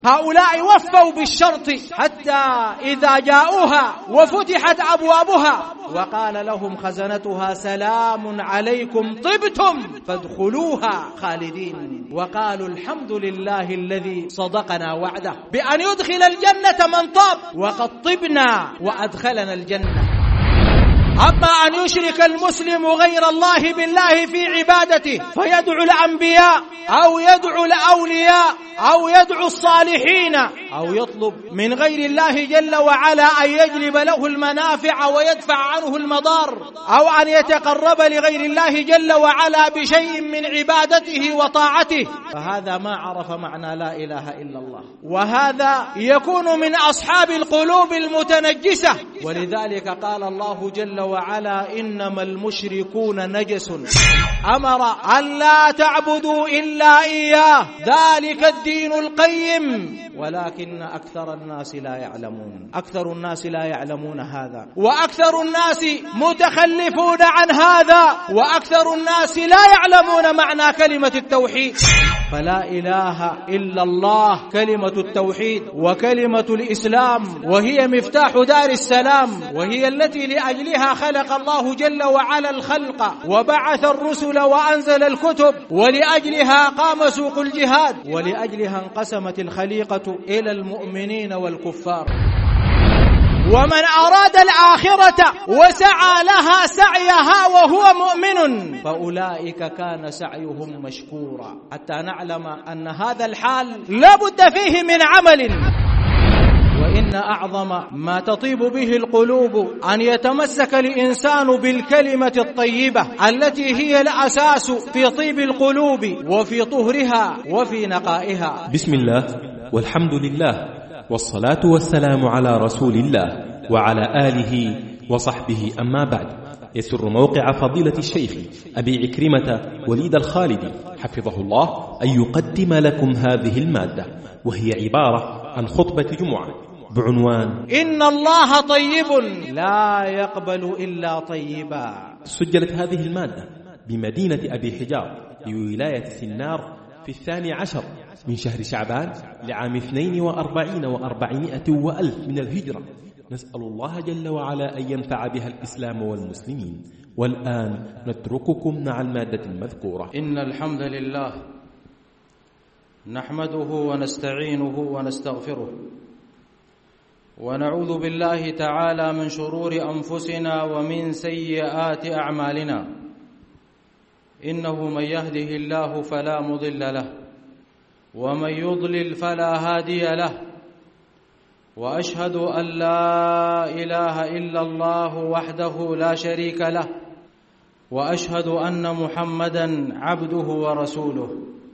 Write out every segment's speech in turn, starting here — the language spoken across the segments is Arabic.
هؤلاء وفوا بالشرط حتى إذا جاءوها وفتحت أبوابها وقال لهم خزنتها سلام عليكم طبتم فادخلوها خالدين، وقالوا الحمد لله الذي صدقنا وعده بأن يدخل الجنة من طاب وقد طبنا وأدخلنا الجنة. أما أن يشرك المسلم غير الله بالله في عبادته فيدعو الأنبياء أو يدعو الأولياء أو يدعو الصالحين أو يطلب من غير الله جل وعلا أن يجلب له المنافع ويدفع عنه المضار، أو أن يتقرب لغير الله جل وعلا بشيء من عبادته وطاعته، فهذا ما عرف معنى لا إله إلا الله، وهذا يكون من أصحاب القلوب المتنجسة. ولذلك قال الله جل وعلا إنما المشركون نجس أمر أن لا تعبدوا إلا إياه ذلك الدين القيم ولكن أكثر الناس لا يعلمون. أكثر الناس لا يعلمون هذا، وأكثر الناس متخلفون عن هذا، وأكثر الناس لا يعلمون معنى كلمة التوحيد. فلا إله إلا الله كلمة التوحيد وكلمة الإسلام، وهي مفتاح دار السلام، وهي التي لأجلها خلق الله جل وعلا الخلق وبعث الرسل وأنزل الكتب، ولأجلها قام سوق الجهاد، ولأجلها انقسمت الخليقة إلى المؤمنين والكفار. ومن أراد الآخرة وسعى لها سعيها وهو مؤمن فأولئك كان سعيهم مشكورا، حتى نعلم أن هذا الحال لا بد فيه من عمل. وإن أعظم ما تطيب به القلوب أن يتمسك الإنسان بالكلمة الطيبة التي هي الأساس في طيب القلوب وفي طهرها وفي نقائها. بسم الله والحمد لله والصلاة والسلام على رسول الله وعلى آله وصحبه، أما بعد. يسر موقع فضيلة الشيخ أبي عكرمة وليد الخالدي حفظه الله أن يقدم لكم هذه المادة، وهي عبارة عن خطبة جمعة بعنوان إن الله طيب لا يقبل إلا طيبا. سجلت هذه المادة بمدينة أبي حجار لولاية سنار في 12 من شهر شعبان لعام 42 و400 وألف من الهجرة. نسأل الله جل وعلا أن ينفع بها الإسلام والمسلمين. والآن نترككم مع المادة المذكورة. إن الحمد لله نحمده ونستعينه ونستغفره، ونعوذ بالله تعالى من شرور أنفسنا ومن سيئات أعمالنا. إنه من يهده الله فلا مضل له، ومن يضلل فلا هادي له، وأشهد أن لا إله إلا الله وحده لا شريك له، وأشهد أن محمدًا عبده ورسوله.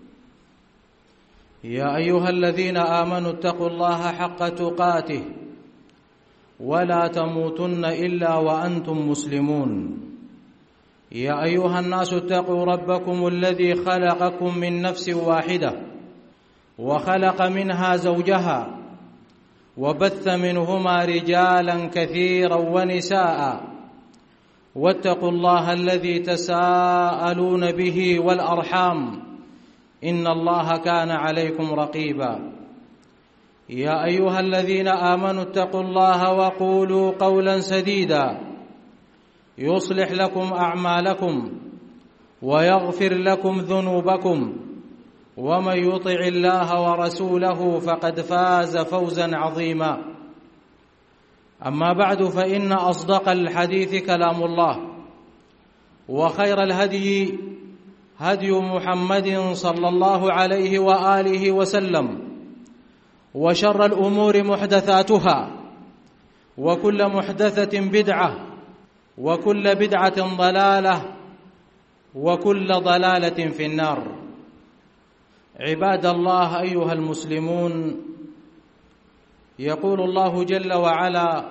يا أيها الذين آمنوا اتقوا الله حق تقاته ولا تموتن إلا وأنتم مسلمون. يا أيها الناس اتقوا ربكم الذي خلقكم من نفس واحدة وخلق منها زوجها وبث منهما رجالا كثيرا ونساء، واتقوا الله الذي تساءلون به والأرحام إن الله كان عليكم رقيبا. يا أيها الذين آمنوا اتقوا الله وقولوا قولا سديدا يصلح لكم أعمالكم ويغفر لكم ذنوبكم، ومن يطع الله ورسوله فقد فاز فوزا عظيما. أما بعد، فإن أصدق الحديث كلام الله، وخير الهدي هدي محمد صلى الله عليه وآله وسلم، وشر الأمور محدثاتها، وكل محدثة بدعة، وكل بدعة ضلالة، وكل ضلالة في النار. عباد الله أيها المسلمون، يقول الله جل وعلا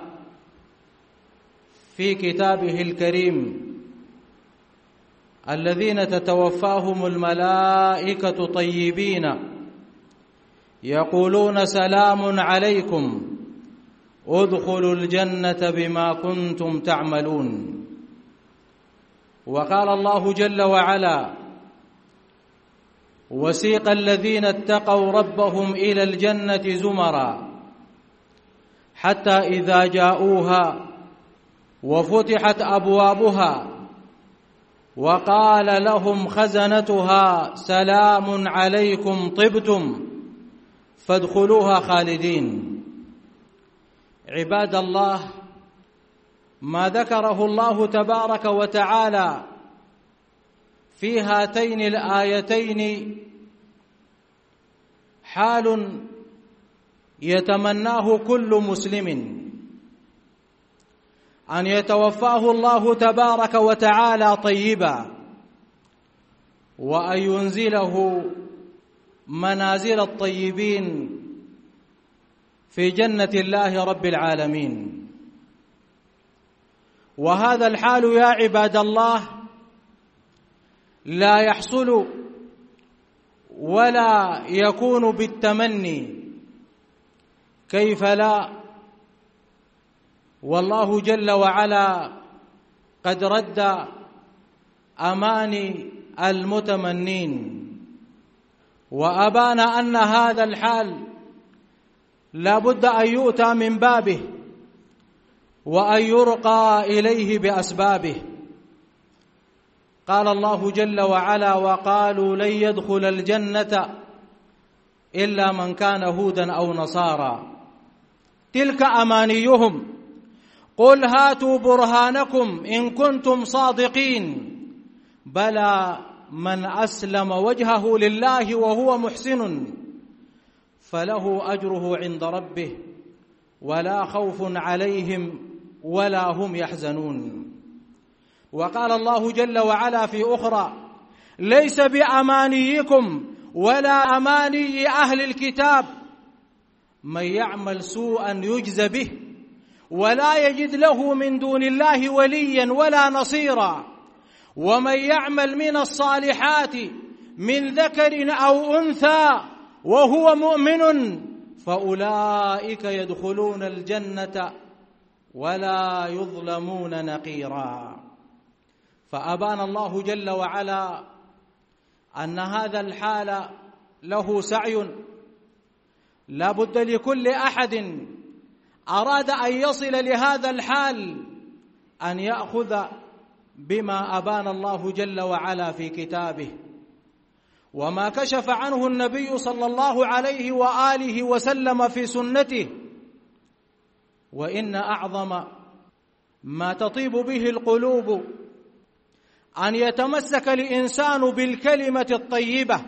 في كتابه الكريم: الذين تتوفاهم الملائكة طيبين يقولون سلام عليكم ادخلوا الجنة بما كنتم تعملون. وقال الله جل وعلا: وسيق الذين اتقوا ربهم إلى الجنة زمرا حتى إذا جاءوها وفتحت أبوابها وقال لهم خزنتها سلام عليكم طبتم فادخلوها خالدين. عباد الله، ما ذكره الله تبارك وتعالى في هاتين الآيتين حال يتمناه كل مسلم أن يتوفاه الله تبارك وتعالى طيبا، وأن ينزله منازل الطيبين في جنة الله رب العالمين. وهذا الحال يا عباد الله لا يحصل ولا يكون بالتمني، كيف لا، والله جل وعلا قد رد أماني المتمنين وأبان أن هذا الحال لا بد أن يؤتى من بابه وأن يرقى إليه بأسبابه. قال الله جل وعلا: وقالوا لن يدخل الجنة إلا من كان هودا أو نصارى، تلك أمانيهم، قل هاتوا برهانكم إن كنتم صادقين، بلى من أسلم وجهه لله وهو محسن فله أجره عند ربه ولا خوف عليهم ولا هم يحزنون. وقال الله جل وعلا في أخرى: ليس بأمانيكم ولا أماني أهل الكتاب، من يعمل سوءا يجز به ولا يجد له من دون الله وليا ولا نصيرا، ومن يعمل من الصالحات من ذكر أو أنثى وهو مؤمن فأولئك يدخلون الجنة ولا يظلمون نقيرا. فأبان الله جل وعلا أن هذا الحال له سعي، لا بد لكل أحد أراد أن يصل لهذا الحال أن يأخذ بما أبان الله جل وعلا في كتابه وما كشف عنه النبي صلى الله عليه وآله وسلم في سنته. وإن أعظم ما تطيب به القلوب أن يتمسك الإنسان بالكلمة الطيبة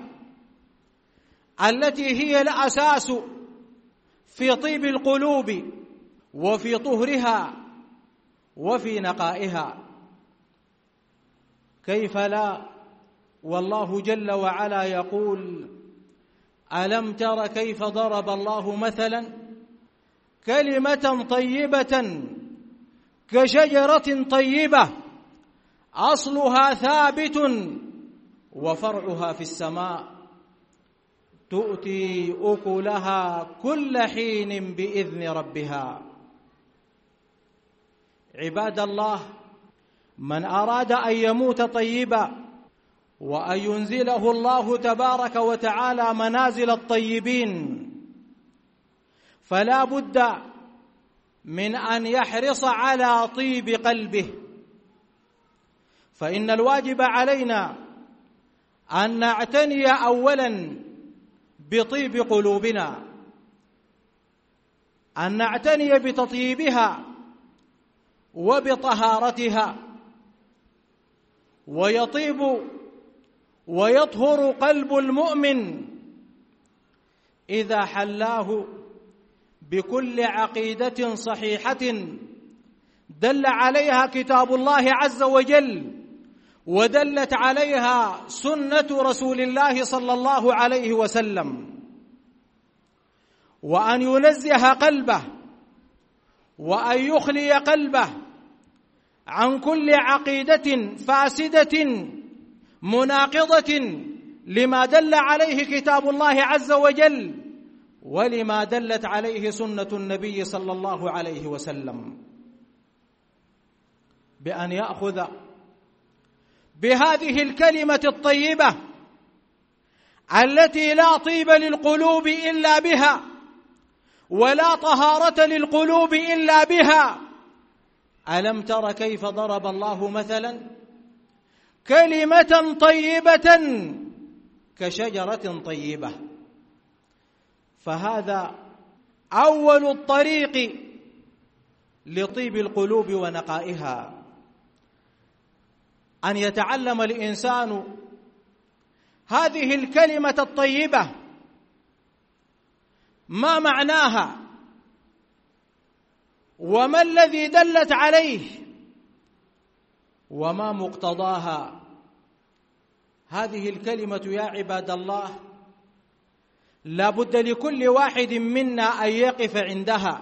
التي هي الأساس في طيب القلوب وفي طهرها وفي نقائها. كيف لا، والله جل وعلا يقول: ألم تر كيف ضرب الله مثلا كلمة طيبة كشجرة طيبة أصلها ثابت وفرعها في السماء تؤتي أكلها كل حين بإذن ربها. عباد الله، من أراد أن يموت طيبا وأن ينزله الله تبارك وتعالى منازل الطيبين فلا بد من أن يحرص على طيب قلبه، فإن الواجب علينا أن نعتني أولا بطيب قلوبنا، أن نعتني بتطييبها وبطهارتها، ويطيب ويطهر قلب المؤمن إذا حلاه بكل عقيدة صحيحة دل عليها كتاب الله عز وجل ودلت عليها سنة رسول الله صلى الله عليه وسلم، وأن ينزه قلبه وأن يخلي قلبه عن كل عقيدة فاسدة مناقضة لما دل عليه كتاب الله عز وجل ولما دلت عليه سنة النبي صلى الله عليه وسلم، بأن يأخذ بهذه الكلمة الطيبة التي لا طيب للقلوب إلا بها ولا طهارة للقلوب إلا بها. ألم تر كيف ضرب الله مثلا كلمة طيبة كشجرة طيبة. فهذا أول الطريق لطيب القلوب ونقائها، أن يتعلم الإنسان هذه الكلمة الطيبة ما معناها وما الذي دلت عليه وما مقتضاها. هذه الكلمة يا عباد الله لا بد لكل واحد منا أن يقف عندها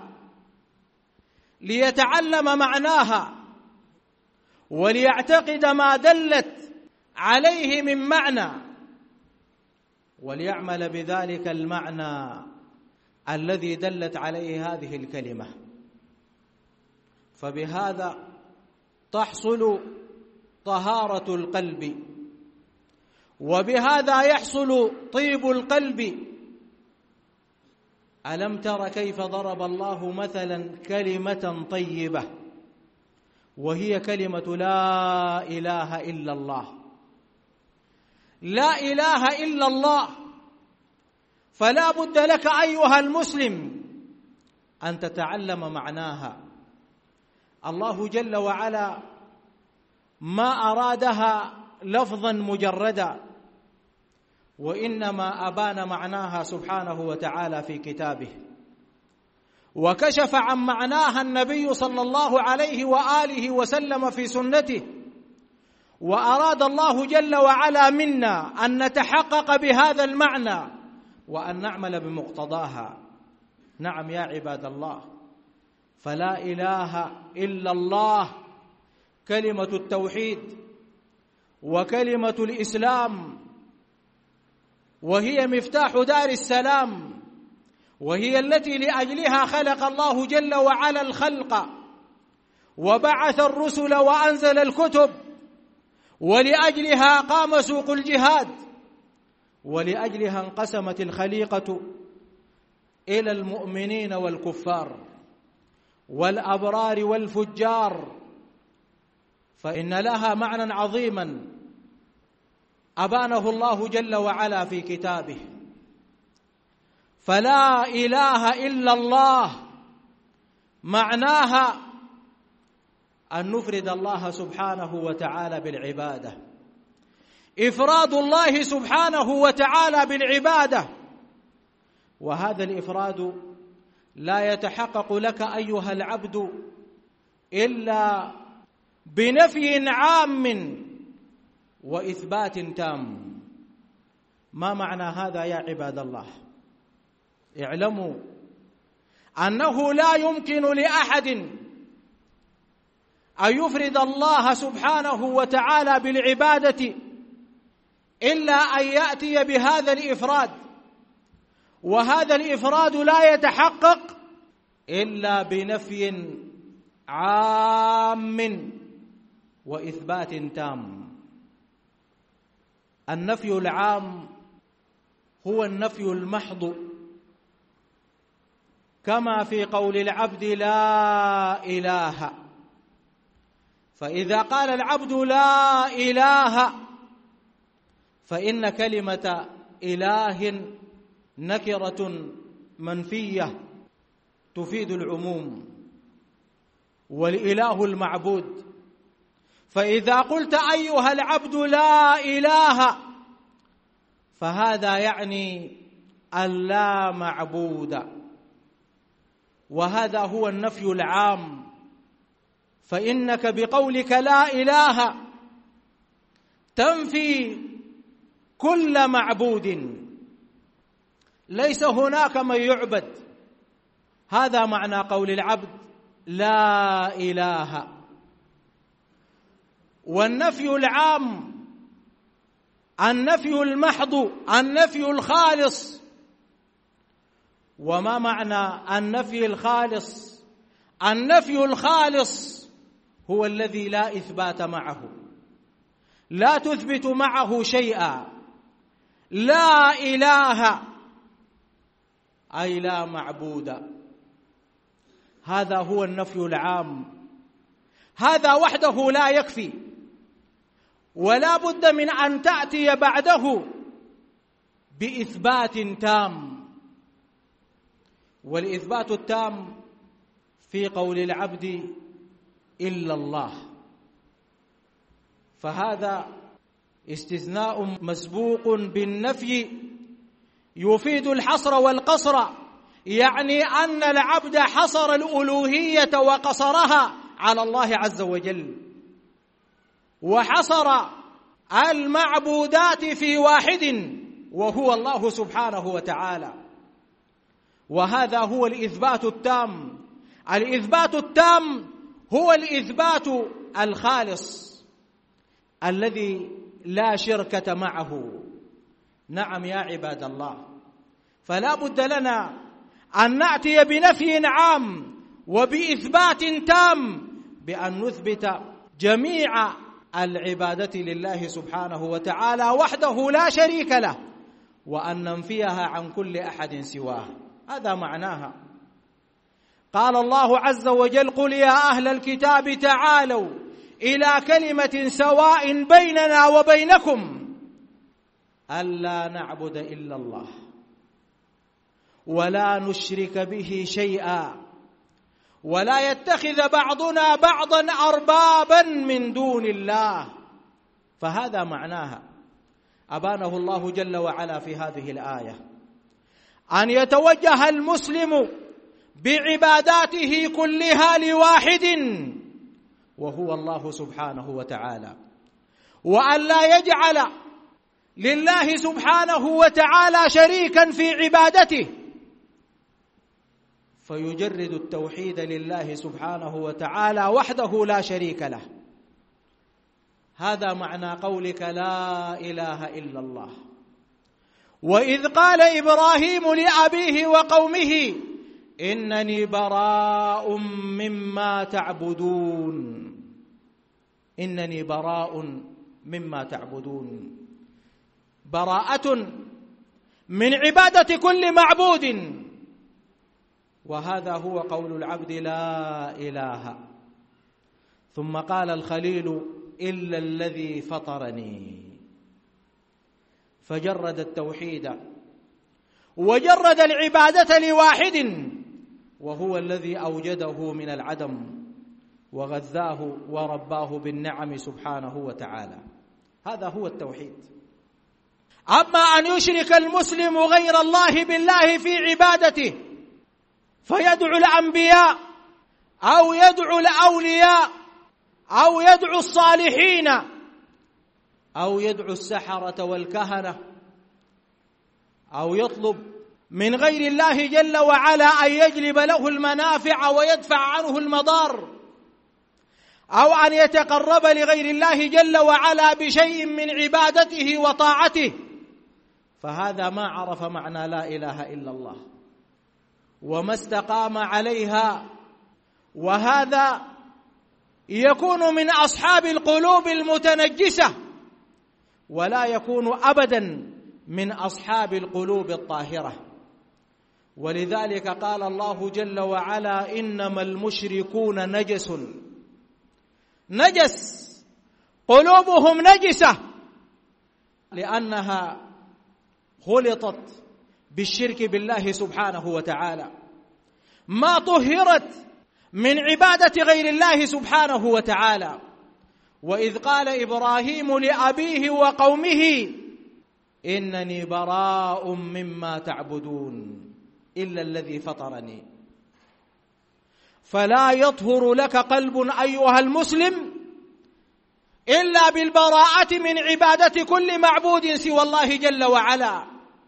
ليتعلم معناها وليعتقد ما دلت عليه من معنى وليعمل بذلك المعنى الذي دلت عليه هذه الكلمة. فبهذا تحصل طهارة القلب، وبهذا يحصل طيب القلب. ألم تر كيف ضرب الله مثلا كلمة طيبة وهي كلمة لا إله إلا الله. لا إله إلا الله، فلا بد لك أيها المسلم أن تتعلم معناها. الله جل وعلا ما أرادها لفظا مجردا، وإنما أبان معناها سبحانه وتعالى في كتابه، وكشف عن معناها النبي صلى الله عليه وآله وسلم في سنته. وأراد الله جل وعلا منا أن نتحقق بهذا المعنى وأن نعمل بمقتضاها. نعم يا عباد الله، فلا إله إلا الله كلمة التوحيد وكلمة الإسلام، وهي مفتاح دار السلام، وهي التي لأجلها خلق الله جل وعلا الخلق وبعث الرسل وأنزل الكتب، ولأجلها قام سوق الجهاد، ولأجلها انقسمت الخليقة إلى المؤمنين والكفار والأبرار والفجار. فإن لها معنى عظيما أبانه الله جل وعلا في كتابه. فلا إله إلا الله معناها أن نفرد الله سبحانه وتعالى بالعبادة، إفراد الله سبحانه وتعالى بالعبادة. وهذا الإفراد لا يتحقق لك أيها العبد إلا بنفي عام وإثبات تام. ما معنى هذا يا عباد الله؟ اعلموا أنه لا يمكن لأحد أن يفرد الله سبحانه وتعالى بالعبادة إلا أن يأتي بهذا الإفراد، وهذا الإفراد لا يتحقق إلا بنفي عام وإثبات تام. النفي العام هو النفي المحض، كما في قول العبد لا إله. فإذا قال العبد لا إله فإن كلمة إله نكرة منفية تفيد العموم، والإله المعبود. فإذا قلت أيها العبد لا إله فهذا يعني اللا معبود، وهذا هو النفي العام. فإنك بقولك لا إله تنفي كل معبود، ليس هناك من يعبد. هذا معنى قول العبد لا إله. والنفي العام النفي المحض، النفي الخالص. وما معنى النفي الخالص؟ النفي الخالص هو الذي لا إثبات معه، لا تثبت معه شيئا، لا إله أي لا معبود. هذا هو النفي العام، هذا وحده لا يكفي، ولا بد من أن تأتي بعده بإثبات تام. والإثبات التام في قول العبد إلا الله، فهذا استثناء مسبوق بالنفي يفيد الحصر والقصر، يعني أن العبد حصر الألوهية وقصرها على الله عز وجل، وحصر المعبودات في واحد وهو الله سبحانه وتعالى. وهذا هو الإثبات التام. الإثبات التام هو الإثبات الخالص الذي لا شركة معه. نعم يا عباد الله، فلا بد لنا أن نأتي بنفي عام وبإثبات تام، بأن نثبت جميع العبادة لله سبحانه وتعالى وحده لا شريك له، وأن ننفيها عن كل أحد سواه. هذا معناها. قال الله عز وجل: قل يا أهل الكتاب تعالوا إلى كلمة سواء بيننا وبينكم ألا نعبد إلا الله ولا نشرك به شيئا ولا يتخذ بعضنا بعضا أربابا من دون الله. فهذا معناها، أبانه الله جل وعلا في هذه الآية، أن يتوجه المسلم بعباداته كلها لواحد وهو الله سبحانه وتعالى، وأن لا يجعل لله سبحانه وتعالى شريكا في عبادته، فيجرد التوحيد لله سبحانه وتعالى وحده لا شريك له. هذا معنى قولك لا إله إلا الله. وإذ قال إبراهيم لأبيه وقومه إنني براء مما تعبدون، إنني براء مما تعبدون، براءة من عبادة كل معبود. وهذا هو قول العبد لا إله. ثم قال الخليل إلا الذي فطرني، فجرد التوحيد وجرد العبادة لواحد وهو الذي أوجده من العدم وغذاه ورباه بالنعم سبحانه وتعالى. هذا هو التوحيد. أما أن يشرك المسلم غير الله بالله في عبادته فيدعو الأنبياء أو يدعو الأولياء أو يدعو الصالحين أو يدعو السحرة والكهنة أو يطلب من غير الله جل وعلا أن يجلب له المنافع ويدفع عنه المضار، أو أن يتقرب لغير الله جل وعلا بشيء من عبادته وطاعته، فهذا ما عرف معنى لا إله إلا الله وما استقام عليها. وهذا يكون من أصحاب القلوب المتنجسة، ولا يكون أبدا من أصحاب القلوب الطاهرة. ولذلك قال الله جل وعلا إنما المشركون نجس، نجس قلوبهم نجسة لأنها خلطت بالشرك بالله سبحانه وتعالى، ما طهرت من عبادة غير الله سبحانه وتعالى. وإذ قال إبراهيم لأبيه وقومه إنني براء مما تعبدون إلا الذي فطرني. فلا يطهر لك قلب أيها المسلم إلا بالبراءة من عبادة كل معبود سوى الله جل وعلا،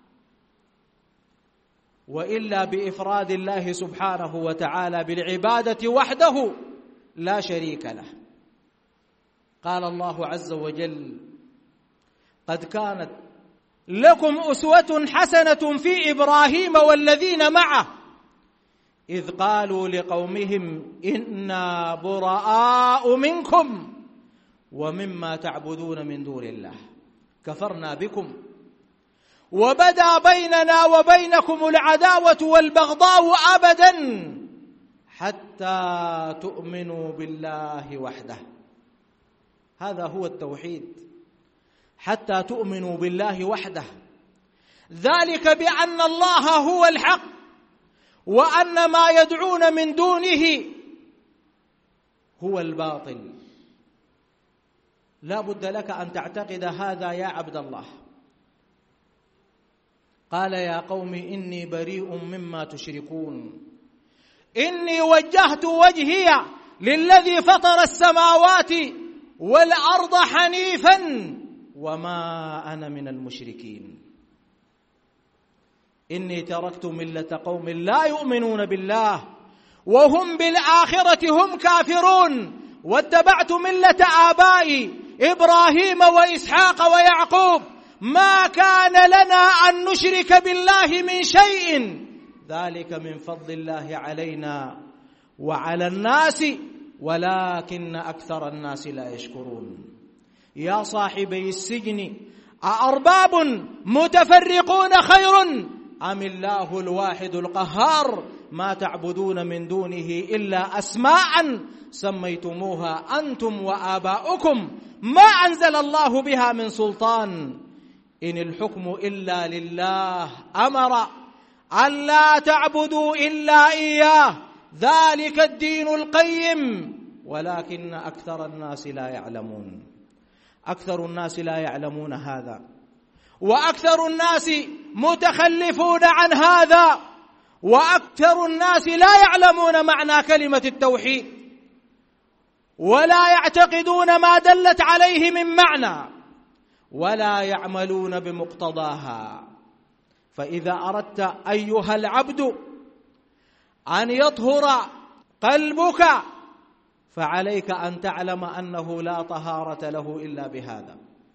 وإلا بإفراد الله سبحانه وتعالى بالعبادة وحده لا شريك له. قال الله عز وجل قد كانت لكم أسوة حسنة في إبراهيم والذين معه إذ قالوا لقومهم إنا براء منكم ومما تعبدون من دون الله كفرنا بكم وبدا بيننا وبينكم العداوة والبغضاء أبدا حتى تؤمنوا بالله وحده. هذا هو التوحيد، حتى تؤمنوا بالله وحده، ذلك بأن الله هو الحق وأن ما يدعون من دونه هو الباطل. لا بد لك أن تعتقد هذا يا عبد الله. قال يا قوم إني بريء مما تشركون إني وجهت وجهي للذي فطر السماوات والأرض حنيفا وما أنا من المشركين إني تركت ملة قوم لا يؤمنون بالله وهم بالآخرة هم كافرون واتبعت ملة آبائي إبراهيم وإسحاق ويعقوب ما كان لنا أن نشرك بالله من شيء ذلك من فضل الله علينا وعلى الناس ولكن أكثر الناس لا يشكرون. يا صاحبي السجن أأرباب متفرقون خير أم الله الواحد القهار ما تعبدون من دونه إلا أسماء سميتموها أنتم وآباؤكم ما أنزل الله بها من سلطان إن الحكم إلا لله أمر ألا تعبدوا إلا إياه ذلك الدين القيم ولكن أكثر الناس لا يعلمون. أكثر الناس لا يعلمون هذا، وأكثر الناس متخلفون عن هذا، وأكثر الناس لا يعلمون معنى كلمة التوحيد ولا يعتقدون ما دلت عليه من معنى ولا يعملون بمقتضاها. فإذا أردت أيها العبد أن يطهر قلبك فعليك أن تعلم أنه لا طهارة له إلا بهذا.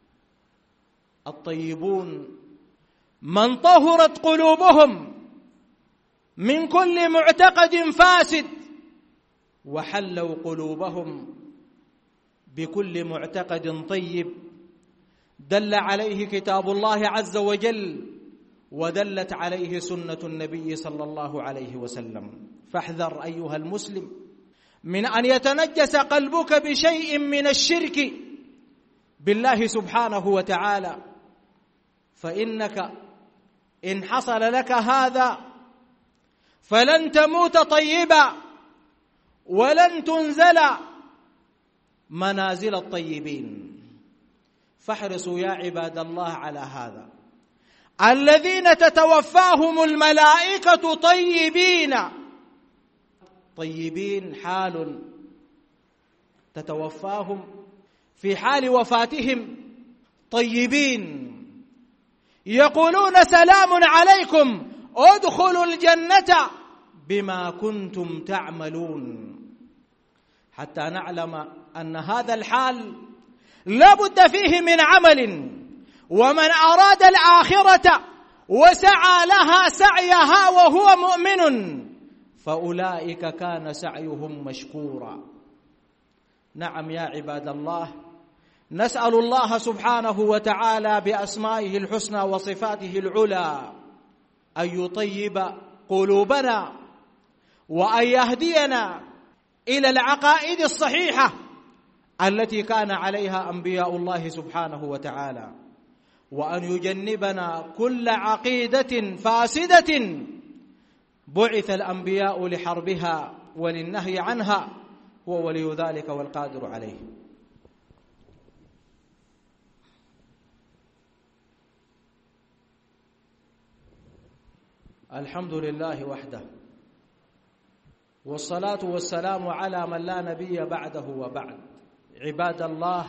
الطيبون من طهرت قلوبهم من كل معتقد فاسد وحلوا قلوبهم بكل معتقد طيب دل عليه كتاب الله عز وجل ودلت عليه سنة النبي صلى الله عليه وسلم. فاحذر أيها المسلم من أن يتنجس قلبك بشيء من الشرك بالله سبحانه وتعالى، فإنك إن حصل لك هذا فلن تموت طيبا ولن تنزل منازل الطيبين. فاحرصوا يا عباد الله على هذا. الذين تتوفاهم الملائكة طيبين، طيبين حال تتوفاهم في حال وفاتهم طيبين، يقولون سلام عليكم ادخلوا الجنة بما كنتم تعملون، حتى نعلم أن هذا الحال لا بد فيه من عمل. ومن أراد الآخرة وسعى لها سعيها وهو مؤمن فأولئك كان سعيهم مشكورا. نعم يا عباد الله، نسأل الله سبحانه وتعالى بأسمائه الحسنى وصفاته العلى أن يطيب قلوبنا وأن يهدينا إلى العقائد الصحيحة التي كان عليها أنبياء الله سبحانه وتعالى، وأن يجنبنا كل عقيدة فاسدة بعث الأنبياء لحربها وللنهي عنها، هو ولي ذلك والقادر عليه. الحمد لله وحده، والصلاة والسلام على من لا نبي بعده وبعد. عباد الله،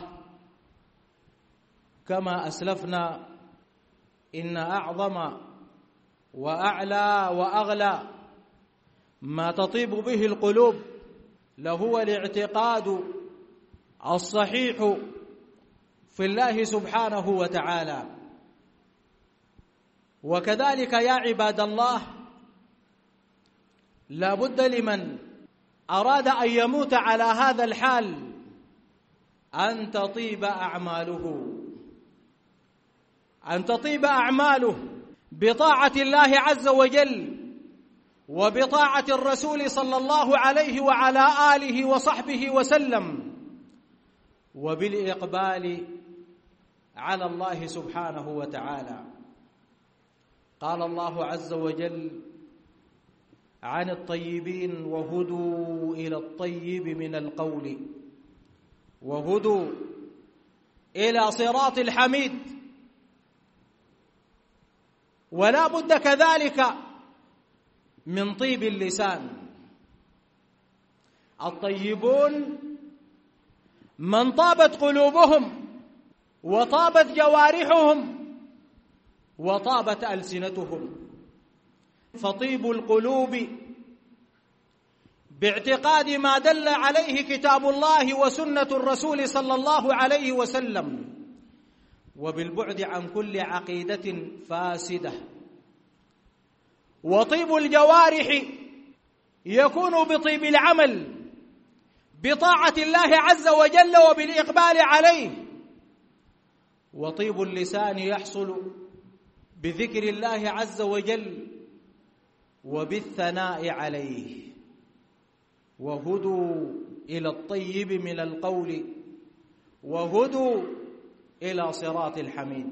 كما أسلفنا إن أعظم وأعلى وأغلى ما تطيب به القلوب لهو الاعتقاد الصحيح في الله سبحانه وتعالى. وكذلك يا عباد الله، لا بد لمن أراد أن يموت على هذا الحال أن تطيب أعماله، أن تطيب أعماله بطاعة الله عز وجل وبطاعة الرسول صلى الله عليه وعلى آله وصحبه وسلم، وبالإقبال على الله سبحانه وتعالى. قال الله عز وجل عن الطيبين: وهدوا إلى الطيب من القول، وهدوا إلى صراط الحميد. ولا بد كذلك من طيب اللسان. الطيبون من طابت قلوبهم وطابت جوارحهم وطابت ألسنتهم. فطيب القلوب باعتقاد ما دل عليه كتاب الله وسنة الرسول صلى الله عليه وسلم، وبالبعد عن كل عقيدة فاسدة. وطيب الجوارح يكون بطيب العمل بطاعة الله عز وجل وبالإقبال عليه. وطيب اللسان يحصل بذكر الله عز وجل وبالثناء عليه. وهدوا إلى الطيب من القول، وهدوا إلى صراط الحميد.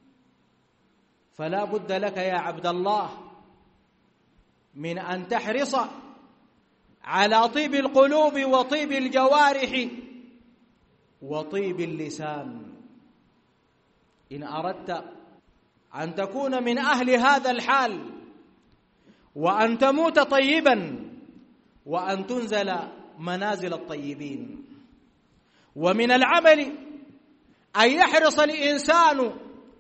فلا بد لك يا عبد الله من أن تحرص على طيب القلوب وطيب الجوارح وطيب اللسان إن أردت أن تكون من أهل هذا الحال، وأن تموت طيبا، وأن تنزل منازل الطيبين. ومن العمل أن يحرص الإنسان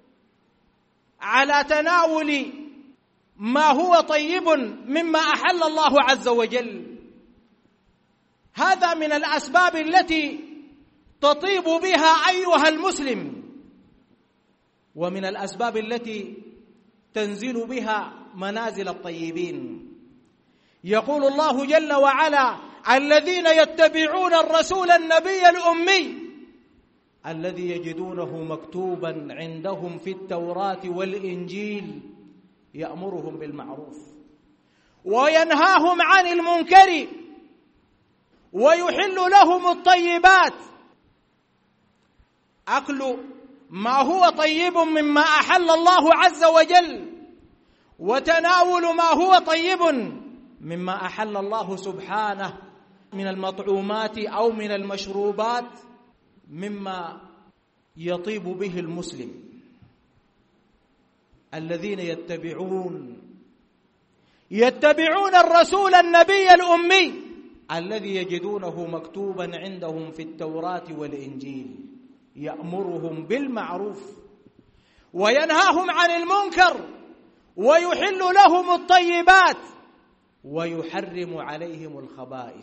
على تناول ما هو طيب مما أحل الله عز وجل. هذا من الأسباب التي تطيب بها أيها المسلم، ومن الأسباب التي تنزل بها منازل الطيبين. يقول الله جل وعلا: الذين يتبعون الرسول النبي الأمي الذي يجدونه مكتوبا عندهم في التوراة والإنجيل يأمرهم بالمعروف وينهاهم عن المنكر ويحل لهم الطيبات. أكل ما هو طيب مما أحل الله عز وجل، وتناول ما هو طيب مما أحل الله سبحانه من المطعومات أو من المشروبات، مما يطيب به المسلم. الذين يتبعون الرسول النبي الأمي الذي يجدونه مكتوبا عندهم في التوراة والإنجيل يأمرهم بالمعروف وينهاهم عن المنكر ويحل لهم الطيبات ويحرم عليهم الخبائث.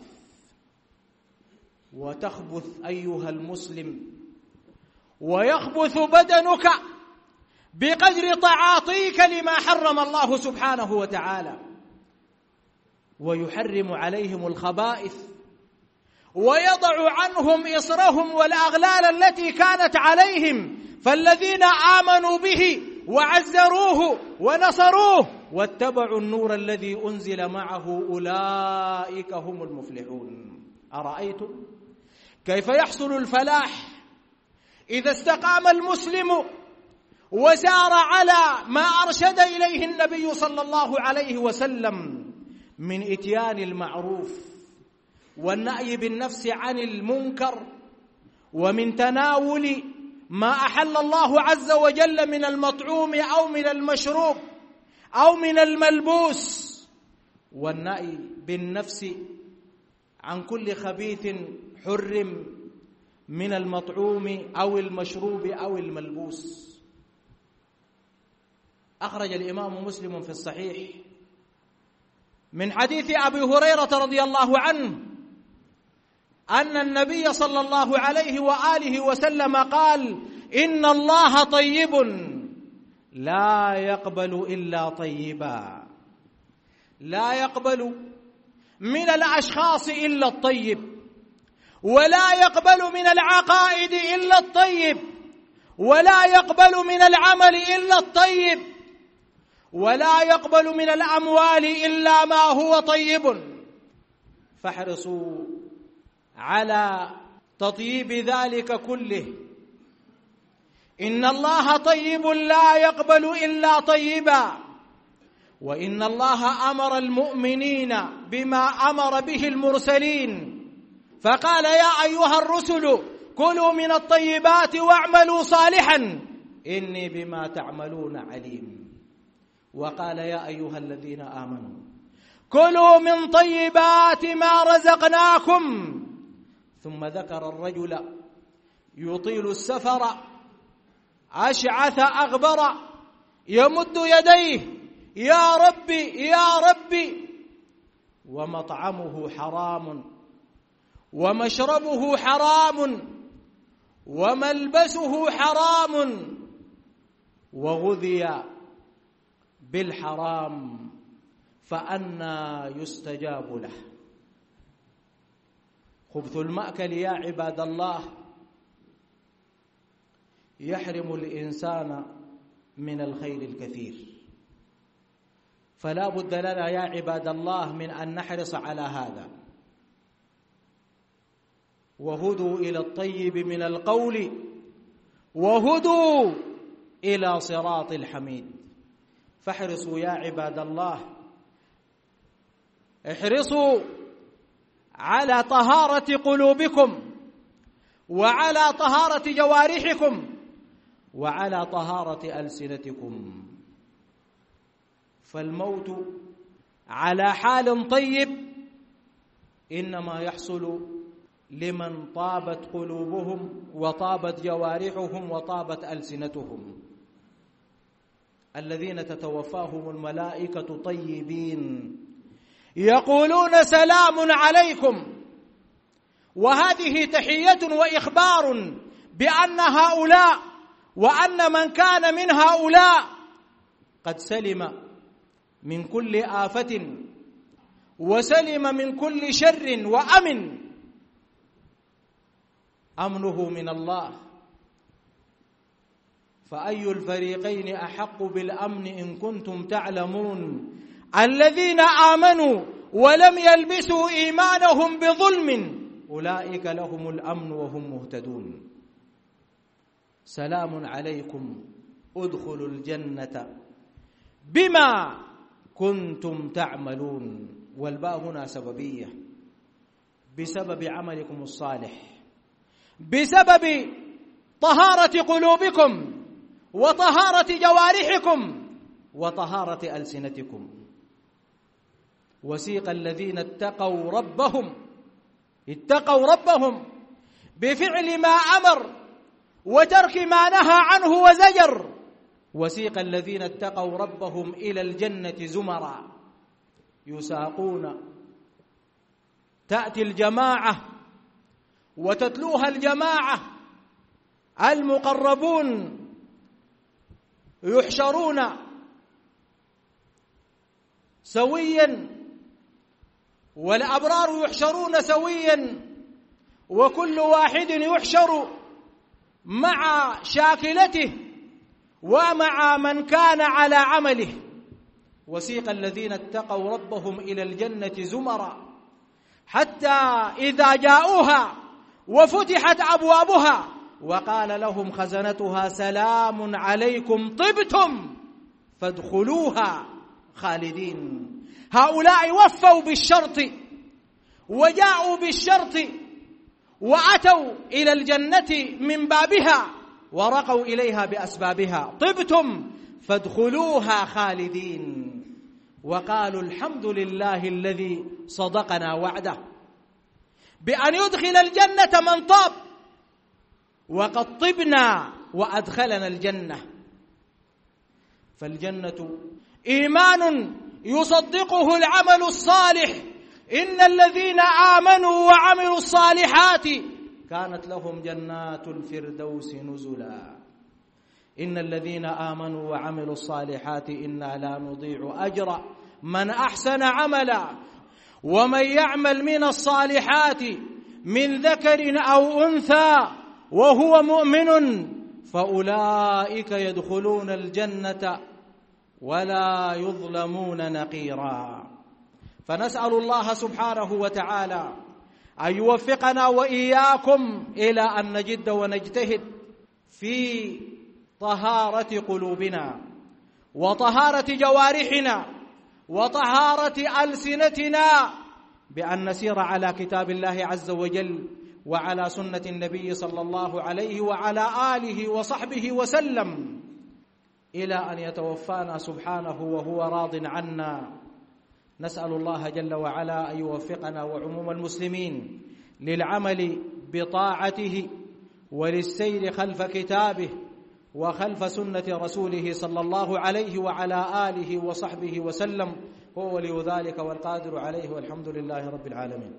وتخبث أيها المسلم ويخبث بدنك بقدر تعاطيك لما حرم الله سبحانه وتعالى، ويحرم عليهم الخبائث ويضع عنهم إصرهم والأغلال التي كانت عليهم. فالذين آمنوا به وعزروه ونصروه واتبعوا النور الذي أنزل معه أولئك هم المفلحون. أرأيتم كيف يحصل الفلاح إذا استقام المسلم وسار على ما أرشد إليه النبي صلى الله عليه وسلم من إتيان المعروف والنهي بالنفس عن المنكر، ومن تناول ما أحل الله عز وجل من المطعوم أو من المشروب أو من الملبوس، والنهي بالنفس عن كل خبيث حرم من المطعوم أو المشروب أو الملبوس. أخرج الإمام مسلم في الصحيح من حديث أبي هريرة رضي الله عنه أن النبي صلى الله عليه وآله وسلم قال: إن الله طيب لا يقبل إلا طيبا. لا يقبل من الأشخاص إلا الطيب، ولا يقبل من العقائد إلا الطيب، ولا يقبل من العمل إلا الطيب، ولا يقبل من الأموال إلا ما هو طيب، فاحرصوا على تطيب ذلك كله. إن الله طيب لا يقبل إلا طيبا، وإن الله أمر المؤمنين بما أمر به المرسلين، فقال يا أيها الرسل كلوا من الطيبات واعملوا صالحا إني بما تعملون عليم. وقال يا أيها الذين آمنوا كلوا من طيبات ما رزقناكم. ثم ذكر الرجل يطيل السفر أشعث أغبر يمد يديه يا ربي يا ربي، ومطعمه حرام ومشربه حرام وملبسه حرام وغذي بالحرام، فأنى يستجاب له. خبث المأكل يا عباد الله يحرم الإنسان من الخير الكثير، فلا بد لنا يا عباد الله من أن نحرص على هذا. وهدوا إلى الطيب من القول وهدوا إلى صراط الحميد. فاحرصوا يا عباد الله، احرصوا على طهارة قلوبكم وعلى طهارة جوارحكم وعلى طهارة ألسنتكم، فالموت على حال طيب إنما يحصل لمن طابت قلوبهم وطابت جوارحهم وطابت ألسنتهم، الذين تتوفاهم الملائكة طيبين يقولون سلام عليكم. وهذه تحية وإخبار بأن هؤلاء وأن من كان من هؤلاء قد سلم من كل آفة وسلم من كل شر وأمن، أمنه من الله. فأي الفريقين أحق بالأمن إن كنتم تعلمون؟ الذين آمنوا ولم يلبسوا إيمانهم بظلم أولئك لهم الأمن وهم مهتدون. سلام عليكم ادخلوا الجنة بما كنتم تعملون. والباء هنا سببية، بسبب عملكم الصالح، بسبب طهارة قلوبكم وطهارة جوارحكم وطهارة ألسنتكم. وسيق الذين اتقوا ربهم بفعل ما أمر وترك ما نهى عنه وزجر. وسيق الذين اتقوا ربهم إلى الجنة زمرا يساقون، تأتي الجماعة وتتلوها الجماعة، المقربون يحشرون سويا والأبرار يحشرون سويا، وكل واحد يحشر مع شاكلته ومع من كان على عمله. وسيق الذين اتقوا ربهم إلى الجنة زمرا حتى إذا جاءوها وفتحت أبوابها وقال لهم خزنتها سلام عليكم طبتم فادخلوها خالدين. هؤلاء وفوا بالشرط وجاءوا بالشرط وأتوا إلى الجنة من بابها ورقوا إليها بأسبابها. طبتم فادخلوها خالدين. وقالوا الحمد لله الذي صدقنا وعده بأن يدخل الجنة من طاب، وقد طبنا وأدخلنا الجنة. فالجنة إيمان يصدقه العمل الصالح. إن الذين آمنوا وعملوا الصالحات كانت لهم جنات الفردوس نزلا. إن الذين آمنوا وعملوا الصالحات إنا لا نضيع أجر من أحسن عملا ومن يعمل من الصالحات من ذكر أو أنثى وهو مؤمن فأولئك يدخلون الجنة ولا يظلمون نقيرا. فنسأل الله سبحانه وتعالى أن يوفقنا وإياكم إلى أن نجد ونجتهد في طهارة قلوبنا وطهارة جوارحنا وطهارة ألسنتنا، بأن نسير على كتاب الله عز وجل وعلى سنة النبي صلى الله عليه وعلى آله وصحبه وسلم، إلى أن يتوفانا سبحانه وهو راض عنا. نسأل الله جل وعلا أن يوفقنا وعموم المسلمين للعمل بطاعته وللسير خلف كتابه وخلف سنة رسوله صلى الله عليه وعلى آله وصحبه وسلم. هو ولي ذلك والقادر عليه، والحمد لله رب العالمين.